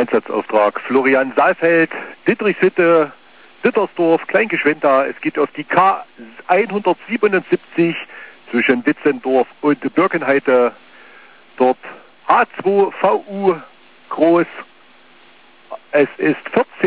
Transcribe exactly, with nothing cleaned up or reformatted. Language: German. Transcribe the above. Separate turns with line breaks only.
Einsatzauftrag Florian Saalfeld, Dittrichshütte, Dittersdorf, Kleingeschwenda. Es geht auf die K hundertsiebenundsiebzig zwischen Ditzendorf und Birkenheide. Dort H zwei V U groß. Es ist vierzehn